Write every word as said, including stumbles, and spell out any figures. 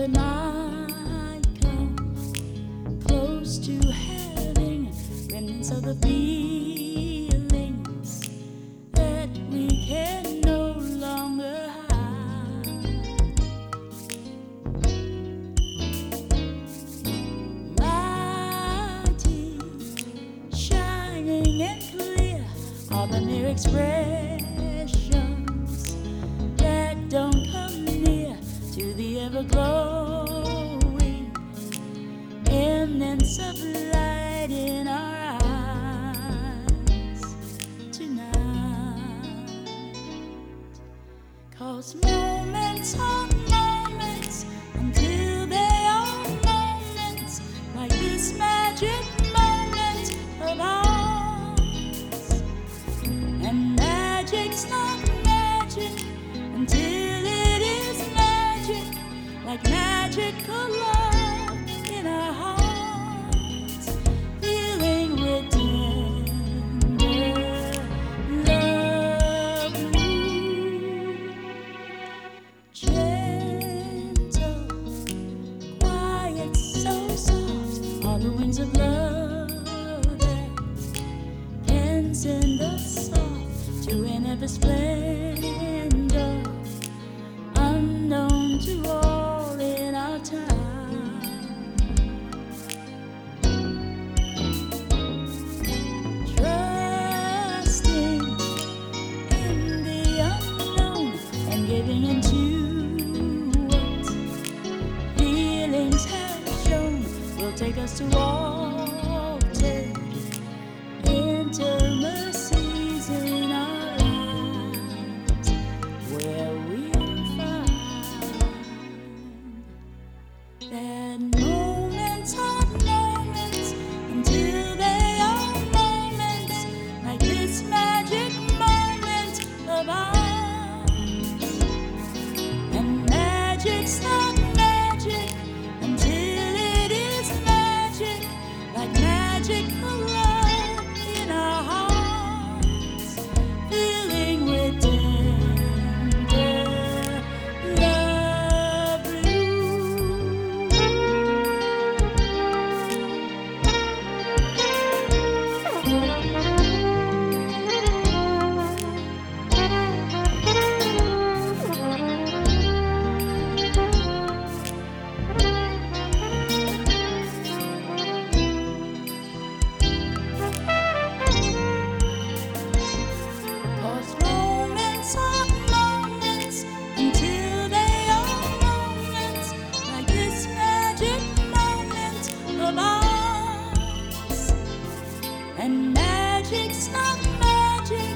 it might come close to having remnants of the feelings that we can no longer hide. Mighty, shining and clear are the mere expressions that don't come near to the ever-glowing eminence of light in our eyes tonight. 'Cause moments are moments until they are moments like this magic moment of ours. And magic's not magic until it is magic, like magical love in our hearts, feeling with tender love. Gentle, quiet, so soft are the wings of love that can send us off to an ever splendor unknown to all in our time. Trusting in the unknown and giving into what feelings have shown will take us to altered intimacies in our lives, where we'll find that moments are moments until they are moments like this magic moment of ours. And magic's not magic until it is magic, like magical love in our hearts, feeling with tender love blue. Cause moments are moments until they are moments like this magic moment of ours. And magic's not magic